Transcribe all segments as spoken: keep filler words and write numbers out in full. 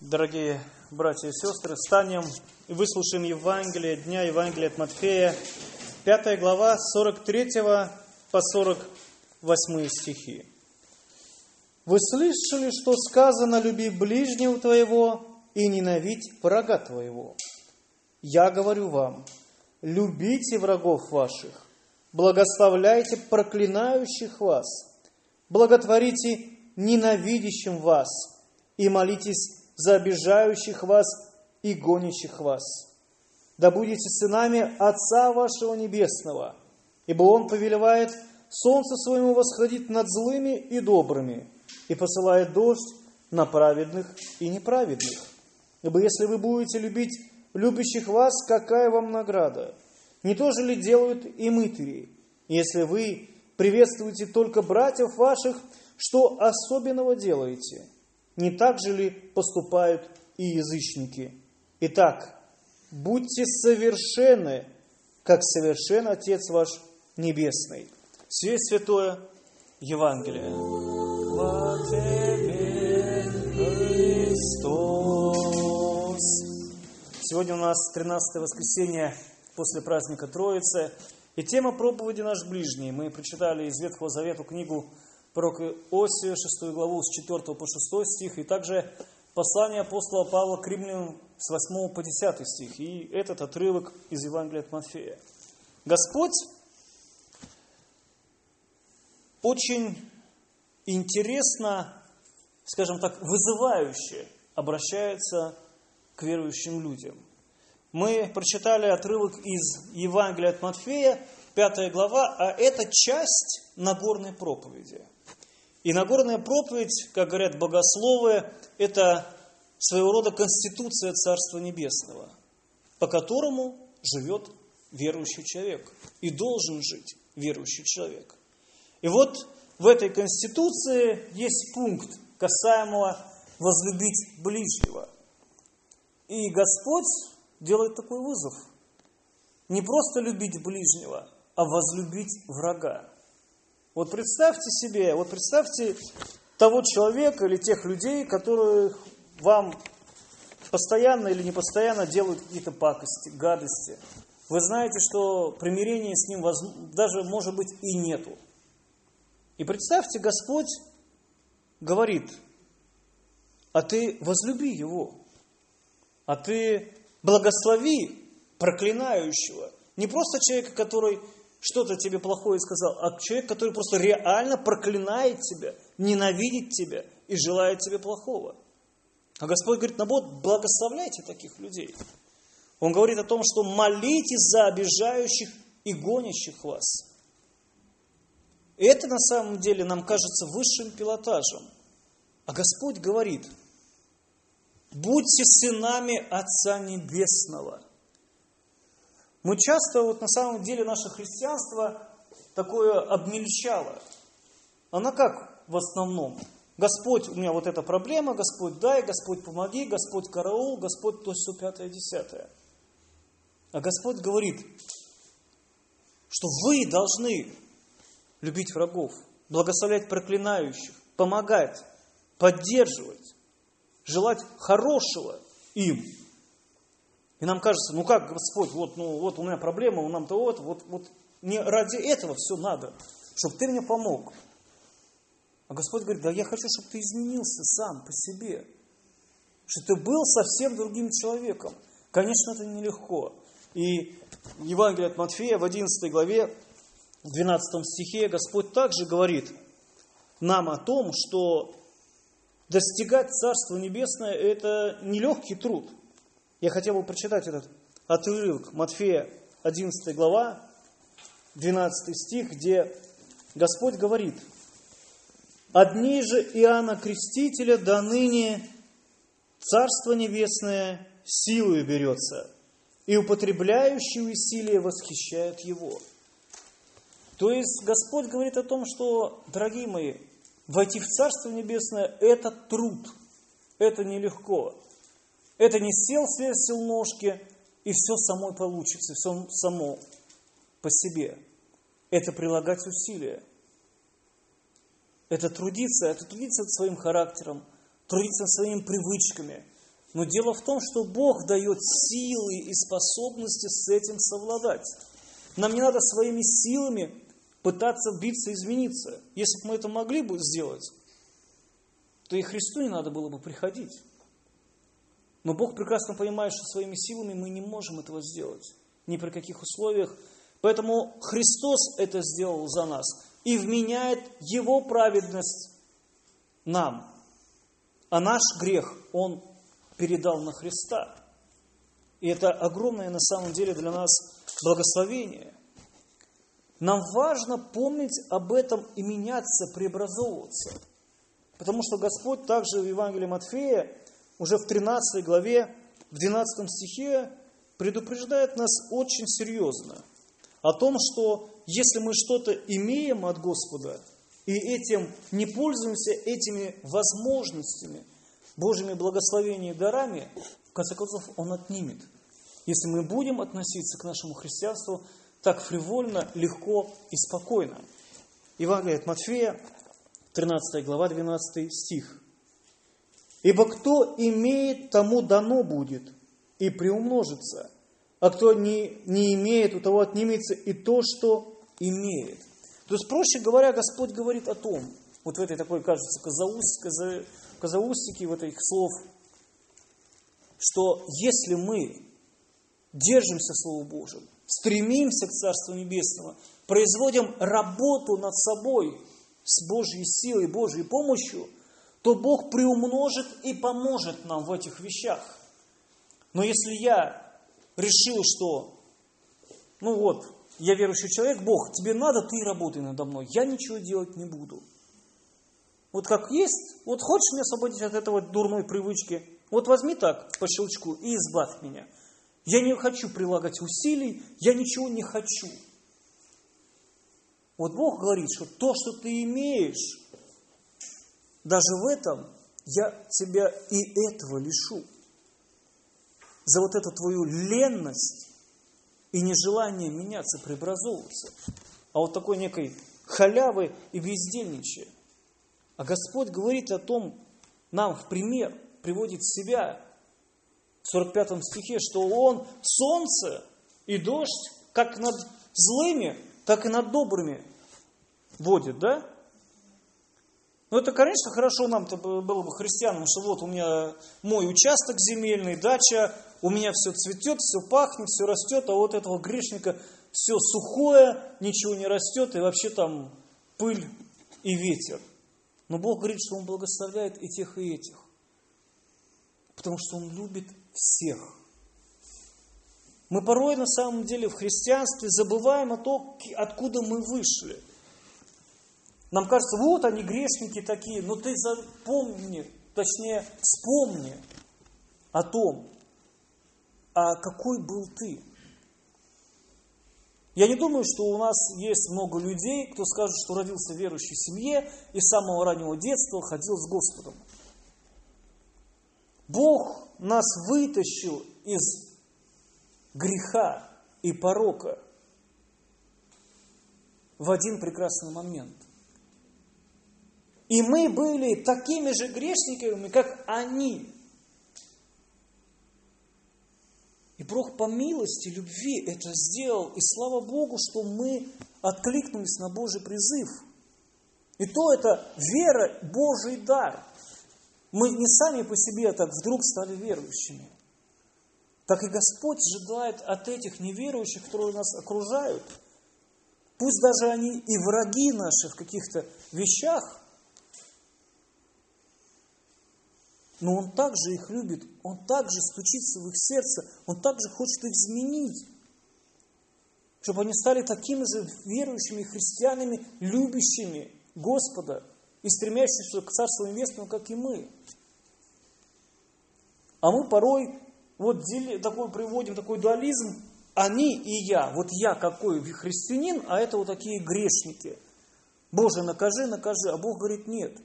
Дорогие братья и сестры, встанем и выслушаем Евангелие, дня Евангелия от Матфея, пятая глава, с сорок третьего по сорок восьмой стихи. «Вы слышали, что сказано: люби ближнего твоего и ненавидь врага твоего? Я говорю вам, любите врагов ваших, благословляйте проклинающих вас, благотворите ненавидящим вас и молитесь за обижающих вас и гонящих вас. Да будете сынами Отца вашего Небесного, ибо Он повелевает солнце своему восходить над злыми и добрыми, и посылает дождь на праведных и неправедных. Ибо если вы будете любить любящих вас, какая вам награда? Не то же ли делают и мытари? Если вы приветствуете только братьев ваших, что особенного делаете? Не так же ли поступают и язычники? Итак, будьте совершенны, как совершен Отец ваш Небесный». Сие святое Евангелие. Во Тебе, Христос. Сегодня у нас тринадцатое воскресенье после праздника Троицы. И тема проповеди «Наш ближний». Мы прочитали из Ветхого Завета книгу пророка Иосии, шестую главу, с четвёртого по шестой стих, и также послание апостола Павла к римлянам с восьмого по десятый стих, и этот отрывок из Евангелия от Матфея. Господь очень интересно, скажем так, вызывающе обращается к верующим людям. Мы прочитали отрывок из Евангелия от Матфея, пятая глава, а это часть Нагорной проповеди. И Нагорная проповедь, как говорят богословы, это своего рода конституция Царства Небесного, по которому живет верующий человек и должен жить верующий человек. И вот в этой конституции есть пункт, касаемого возлюбить ближнего. И Господь делает такой вызов. Не просто любить ближнего, а возлюбить врага. Вот представьте себе, вот представьте того человека или тех людей, которые вам постоянно или не постоянно делают какие-то пакости, гадости. Вы знаете, что примирения с ним даже, может быть, и нету. И представьте, Господь говорит: а ты возлюби его, а ты благослови проклинающего. Не просто человека, который что-то тебе плохое сказал, а человек, который просто реально проклинает тебя, ненавидит тебя и желает тебе плохого. А Господь говорит: наоборот, благословляйте таких людей. Он говорит о том, что молитесь за обижающих и гонящих вас. И это на самом деле нам кажется высшим пилотажем. А Господь говорит: будьте сынами Отца Небесного. Мы часто, вот на самом деле, наше христианство такое обмельчало. Оно как в основном? Господь, у меня вот эта проблема, Господь дай, Господь помоги, Господь караул, Господь то, все пятое, десятое. А Господь говорит, что вы должны любить врагов, благословлять проклинающих, помогать, поддерживать, желать хорошего им. И нам кажется, ну как, Господь, вот, ну, вот у меня проблема, у нам-то вот, вот, вот не ради этого все надо, чтобы ты мне помог. А Господь говорит: да я хочу, чтобы ты изменился сам по себе, что ты был совсем другим человеком. Конечно, это нелегко. И Евангелие от Матфея в одиннадцатой главе, в двенадцатом стихе Господь также говорит нам о том, что достигать Царства Небесное – это нелегкий труд. Я хотел бы прочитать этот отрывок Матфея, одиннадцатая глава, двенадцатый стих, где Господь говорит: «От дней же Иоанна Крестителя до ныне Царство Небесное силою берется, и употребляющие усилия восхищают его». То есть Господь говорит о том, что, дорогие мои, войти в Царство Небесное – это труд, это нелегко. Это не сел, свесил ножки, и все само получится, все само по себе. Это прилагать усилия. Это трудиться, это трудиться над своим характером, трудиться над своими привычками, Но дело в том, что Бог дает силы и способности с этим совладать. Нам не надо своими силами пытаться биться, измениться. Если бы мы это могли бы сделать, то и Христу не надо было бы приходить. Но Бог прекрасно понимает, что своими силами мы не можем этого сделать. Ни при каких условиях. Поэтому Христос это сделал за нас и вменяет Его праведность нам. А наш грех Он передал на Христа. И это огромное на самом деле для нас благословение. Нам важно помнить об этом и меняться, преобразовываться. Потому что Господь также в Евангелии Матфея, уже в тринадцатой главе, в двенадцатом стихе, предупреждает нас очень серьезно о том, что если мы что-то имеем от Господа, и этим не пользуемся этими возможностями, Божьими благословениями и дарами, в конце концов, Он отнимет. Если мы будем относиться к нашему христианству так фривольно, легко и спокойно. Евангелие от Матфея, тринадцатая глава, двенадцатый стих. «Ибо кто имеет, тому дано будет, и приумножится, а кто не, не имеет, у того отнимется и то, что имеет». То есть, проще говоря, Господь говорит о том, вот в этой такой, кажется, казаус, каза, казаустике, в этих слов, что если мы держимся Слова Божьего, стремимся к Царству Небесному, производим работу над собой с Божьей силой, Божьей помощью, то Бог приумножит и поможет нам в этих вещах. Но если я решил, что, ну вот, я верующий человек, Бог, тебе надо, ты работай надо мной, я ничего делать не буду. Вот как есть, вот хочешь меня освободить от этого дурной привычки, вот возьми так по щелчку и избавь меня. Я не хочу прилагать усилий, я ничего не хочу. Вот Бог говорит, что то, что ты имеешь, даже в этом я тебя и этого лишу. За вот эту твою ленность и нежелание меняться, преобразовываться. А вот такой некой халявы и бездельничия. А Господь говорит о том, нам в пример приводит себя в сорок пятом стихе, что Он солнце и дождь как над злыми, так и над добрыми водит, да? Ну, это, конечно, хорошо нам-то было бы христианам, что вот у меня мой участок земельный, дача, у меня все цветет, все пахнет, все растет, а вот этого грешника все сухое, ничего не растет, и вообще там пыль и ветер. Но Бог говорит, что Он благословляет и тех, и этих. Потому что Он любит всех. Мы порой на самом деле в христианстве забываем о том, откуда мы вышли. Нам кажется, вот они грешники такие, но ты запомни, точнее вспомни о том, а какой был ты. Я не думаю, что у нас есть много людей, кто скажет, что родился в верующей семье и с самого раннего детства ходил с Господом. Бог нас вытащил из греха и порока в один прекрасный момент. И мы были такими же грешниками, как они. И Бог по милости, любви это сделал. И слава Богу, что мы откликнулись на Божий призыв. И то это вера, Божий дар. Мы не сами по себе так вдруг стали верующими. Так и Господь ожидает от этих неверующих, которые нас окружают. Пусть даже они и враги наши в каких-то вещах, но Он также их любит, Он также стучится в их сердце, Он также хочет их изменить, чтобы они стали такими же верующими христианами, любящими Господа и стремящимися к Царству Небесному, как и мы. А мы порой вот такой приводим такой дуализм, они и я. Вот я какой христианин, а это вот такие грешники. Боже, накажи, накажи. А Бог говорит, нет.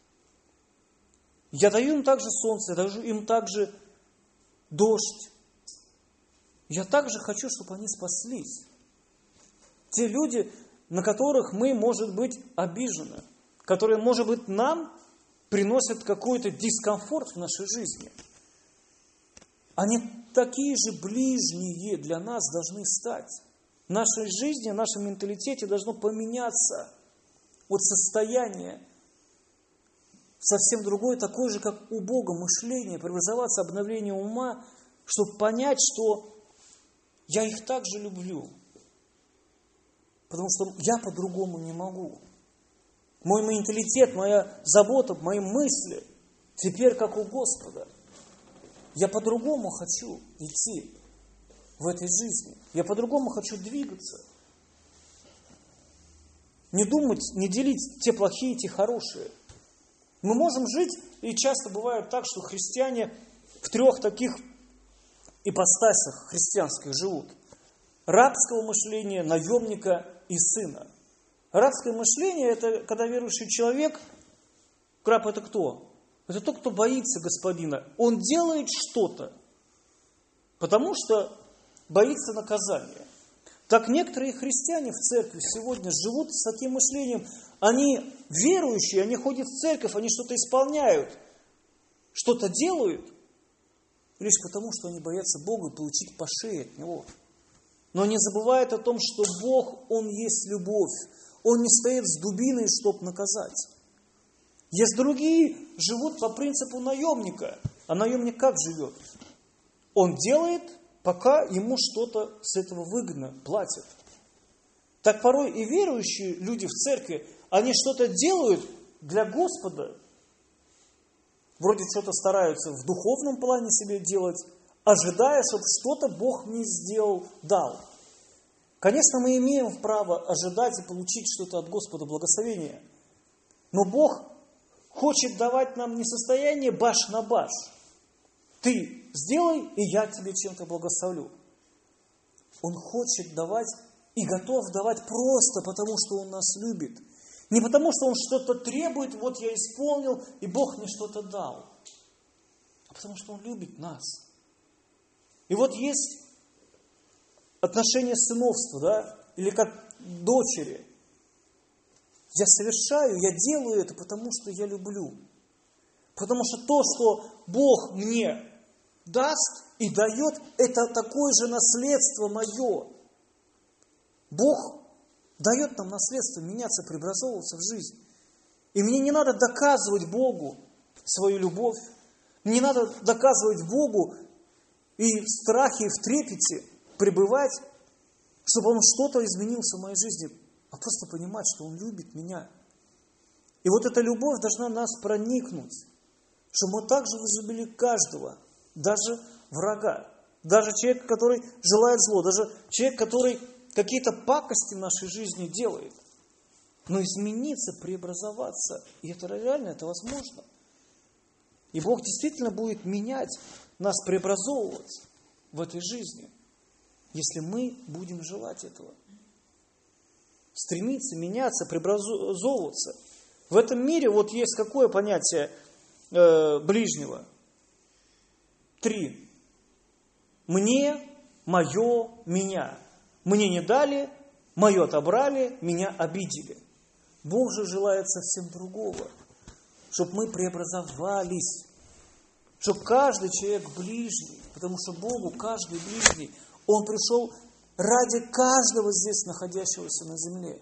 Я даю им также солнце, я даю им также дождь. Я также хочу, чтобы они спаслись. Те люди, на которых мы, может быть, обижены, которые, может быть, нам приносят какой-то дискомфорт в нашей жизни. они такие же ближние для нас должны стать. В нашей жизни, в нашем менталитете должно поменяться от состояния совсем другое, такое же, как у Бога, мышление, преобразоваться, обновление ума, чтобы понять, что я их также люблю. Потому что я по-другому не могу. Мой менталитет, моя забота, мои мысли теперь как у Господа. Я по-другому хочу идти в этой жизни. Я по-другому хочу двигаться. Не думать, не делить те плохие, те хорошие. Мы можем жить, и часто бывает так, что христиане в трех таких ипостасях христианских живут. Рабского мышления, наемника и сына. Рабское мышление – это когда верующий человек, раб – это кто? Это тот, кто боится господина. Он делает что-то, потому что боится наказания. Так некоторые христиане в церкви сегодня живут с таким мышлением. Они верующие, они ходят в церковь, они что-то исполняют, что-то делают, лишь потому, что они боятся Бога и получить по шее от Него. Но не забывают о том, что Бог, Он есть любовь. Он не стоит с дубиной, чтобы наказать. Есть другие, живут по принципу наемника. А наемник как живет? Он делает, пока ему что-то с этого выгодно, платят. Так порой и верующие люди в церкви, они что-то делают для Господа. Вроде что-то стараются в духовном плане себе делать, ожидая, чтобы что-то Бог мне сделал, дал. Конечно, мы имеем право ожидать и получить что-то от Господа, благословение. Но Бог хочет давать нам не состояние баш на баш. Ты сделай, и я тебе чем-то благословлю. Он хочет давать и готов давать просто потому, что Он нас любит. Не потому, что Он что-то требует, вот я исполнил, и Бог мне что-то дал. А потому, что Он любит нас. И вот есть отношение сыновства, да, или как дочери. Я совершаю, я делаю это, потому что я люблю. Потому что то, что Бог мне даст и дает, это такое же наследство мое. Бог дает нам наследство меняться, преобразовываться в жизнь. И мне не надо доказывать Богу свою любовь. Мне не надо доказывать Богу и в страхе, и в трепете пребывать, чтобы Он что-то изменился в моей жизни, а просто понимать, что Он любит меня. И вот эта любовь должна нас проникнуть, чтобы мы также возлюбили каждого, даже врага, даже человека, который желает зло, даже человек, который какие-то пакости в нашей жизни делает. Но измениться, преобразоваться, и это реально, это возможно. И Бог действительно будет менять нас, преобразовывать в этой жизни, если мы будем желать этого. Стремиться, меняться, преобразовываться. В этом мире вот есть какое понятие э, ближнего? Три. Мне, мое, меня. Мне не дали, мое отобрали, меня обидели. Бог же желает совсем другого. Чтобы мы преобразовались. Чтобы каждый человек ближний. Потому что Богу каждый ближний. Он пришел ради каждого здесь находящегося на земле.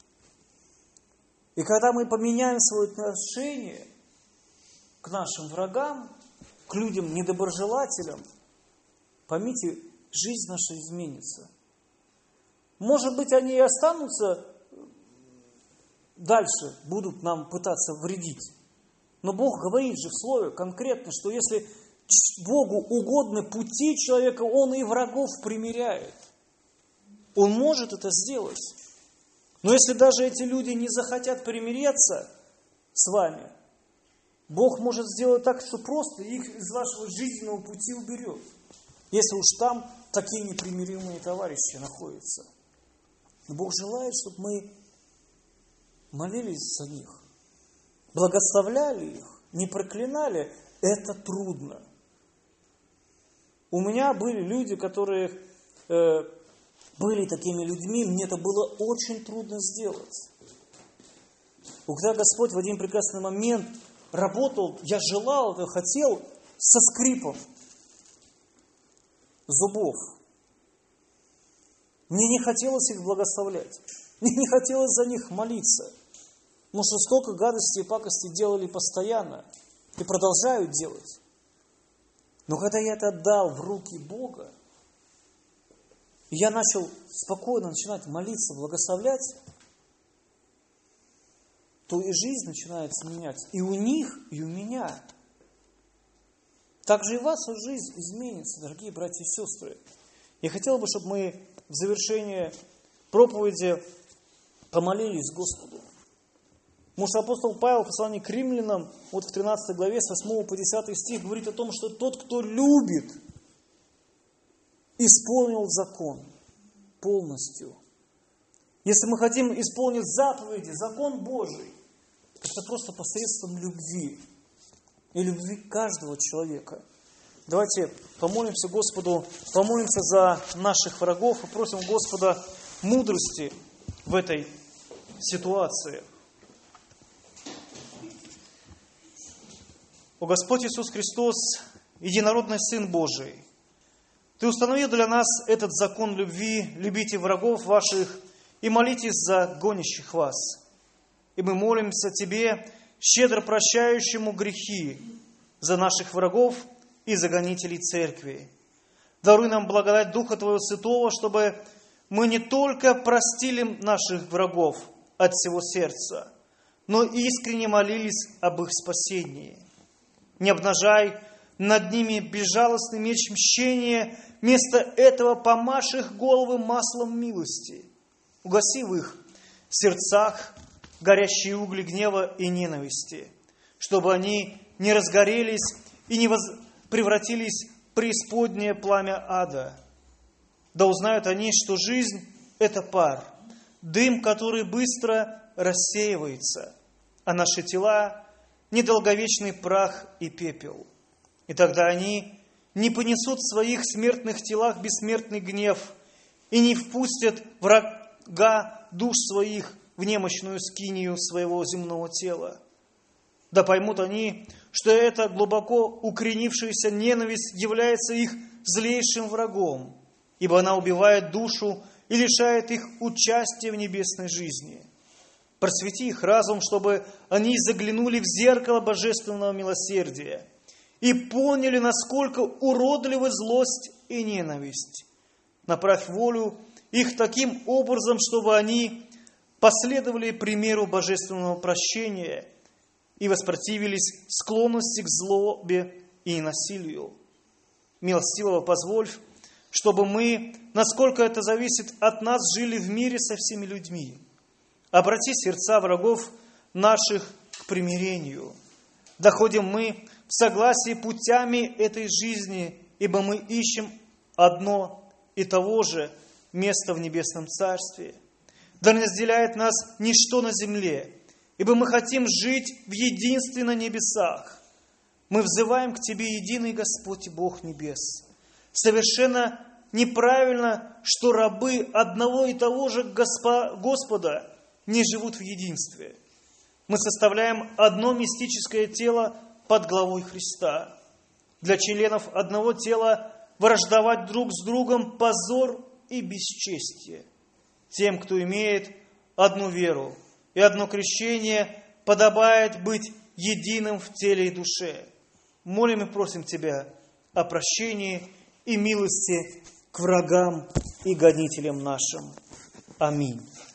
И когда мы поменяем свое отношение к нашим врагам, к людям недоброжелателям, поймите, жизнь наша изменится. Может быть, они и останутся дальше, будут нам пытаться вредить. Но Бог говорит же в Слове конкретно, что если Богу угодны пути человека, Он и врагов примиряет. Он может это сделать. Но если даже эти люди не захотят примиряться с вами, Бог может сделать так, что просто их из вашего жизненного пути уберет. Если уж там такие непримиримые товарищи находятся. Но Бог желает, чтобы мы молились за них, благословляли их, не проклинали. Это трудно. У меня были люди, которые э, были такими людьми, мне это было очень трудно сделать. И когда Господь в один прекрасный момент работал, я желал это, хотел со скрипом. зубов. Мне не хотелось их благословлять. Мне не хотелось за них молиться. Потому что столько гадостей и пакостей делали постоянно. И продолжают делать. Но когда я это отдал в руки Бога, и я начал спокойно начинать молиться, благословлять, то и жизнь начинается меняться. И у них, и у меня. Также и ваша жизнь изменится, дорогие братья и сестры. Я хотел бы, чтобы мы в завершении проповеди помолились Господу. Потому что апостол Павел в послании к римлянам, вот в тринадцатой главе, с восьмого по десятый стих, говорит о том, что тот, кто любит, исполнил закон полностью. Если мы хотим исполнить заповеди, закон Божий, это просто посредством любви. И любви каждого человека. Давайте помолимся Господу, помолимся за наших врагов и просим Господа мудрости в этой ситуации. О Господь Иисус Христос, единородный Сын Божий, Ты установил для нас этот закон любви, любите врагов ваших и молитесь за гонящих вас. И мы молимся Тебе, щедро прощающему грехи, за наших врагов и за гонителей церкви. Даруй нам благодать Духа Твоего Святого, чтобы мы не только простили наших врагов от всего сердца, но и искренне молились об их спасении. Не обнажай над ними безжалостный меч мщения, вместо этого помажь их головы маслом милости. Угаси в их сердцах горящие угли гнева и ненависти, чтобы они не разгорелись и не воз... превратились в преисподнее пламя ада. Да узнают они, что жизнь – это пар, дым, который быстро рассеивается, а наши тела – недолговечный прах и пепел. И тогда они не понесут в своих смертных телах бессмертный гнев и не впустят врага душ своих в немощную скинию своего земного тела. Да поймут они, что эта глубоко укоренившаяся ненависть является их злейшим врагом, ибо она убивает душу и лишает их участия в небесной жизни. Просвети их разум, чтобы они заглянули в зеркало божественного милосердия и поняли, насколько уродлива злость и ненависть. Направь волю их таким образом, чтобы они последовали примеру божественного прощения и воспротивились склонности к злобе и насилию. Милостивого позволь, чтобы мы, насколько это зависит от нас, жили в мире со всеми людьми. Обрати сердца врагов наших к примирению. Доходим мы в согласии путями этой жизни, ибо мы ищем одно и того же место в небесном царстве. Да не разделяет нас ничто на земле, ибо мы хотим жить в единстве на небесах. Мы взываем к Тебе, единый Господь и Бог небес. Совершенно неправильно, что рабы одного и того же Господа не живут в единстве. Мы составляем одно мистическое тело под главой Христа. Для членов одного тела враждовать друг с другом позор и бесчестие. Тем, кто имеет одну веру и одно крещение, подобает быть единым в теле и душе. Молим и просим Тебя о прощении и милости к врагам и гонителям нашим. Аминь.